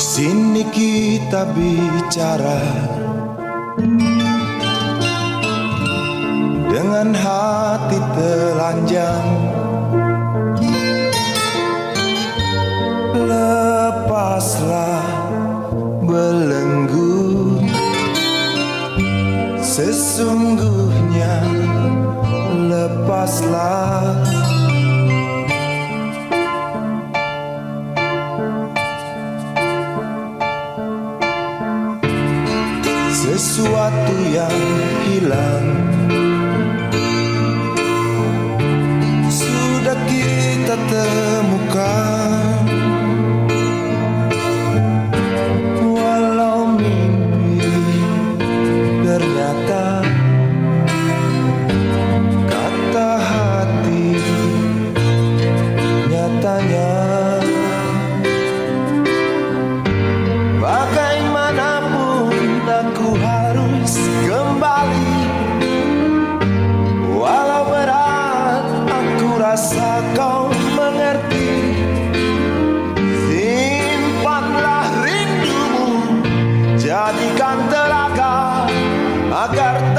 Sini kita bicara dengan hati telanjang. Lepaslah belenggu, sesungguhnya lepaslah. Sesuatu yang hilang sudah kita temukan, walau mimpi ternyata kata hati nyatanya. Bagaimanapun aku harus kembali, walau berat aku rasa kau mengerti. Simpanlah rindumu, jadikan telaga agar